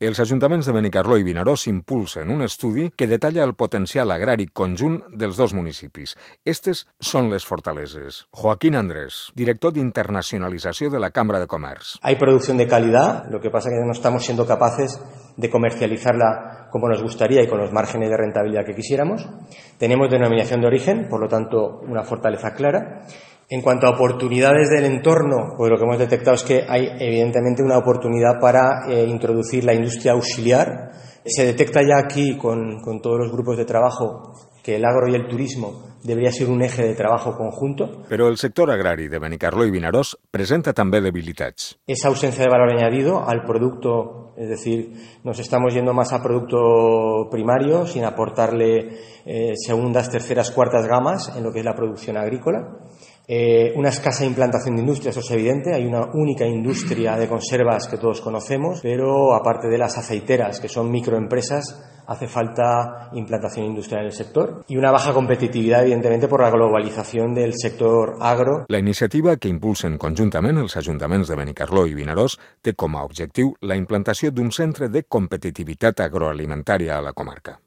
Els ajuntaments de Benicarló i Vinaròs impulsen un estudi que detalla el potencial agrari conjunt dels dos municipis. Estes són les fortaleses. Joaquín Andrés, director d'internacionalització de la Cambra de Comerç. Hay producción de calidad, lo que pasa es que no estamos siendo capaces de comercializarla como nos gustaría y con los márgenes de rentabilidad que quisiéramos. Tenemos denominación de origen, por lo tanto, una fortaleza clara. En cuanto a oportunidades del entorno, pues lo que hemos detectado es que hay evidentemente una oportunidad para introducir la industria auxiliar. Se detecta ya aquí con todos los grupos de trabajo que el agro y el turismo debería ser un eje de trabajo conjunto. Però el sector agrari de Benicarló i Vinaròs presenta també debilitats. Esa ausencia de valor añadido al producto, es decir, nos estamos yendo más a producto primario sin aportarle segundas, terceras, cuartas gamas en lo que es la producción agrícola. Una escasa implantación de industria, eso es evidente. Hay una única industria de conservas que todos conocemos, pero aparte de las aceiteras, que son microempresas, hace falta implantación industrial en el sector y una baja competitividad, evidentemente, por la globalización del sector agro. La iniciativa que impulsen conjuntament els ajuntaments de Benicarló i Vinaròs té com a objectiu la implantació d'un centre de competitivitat agroalimentària a la comarca.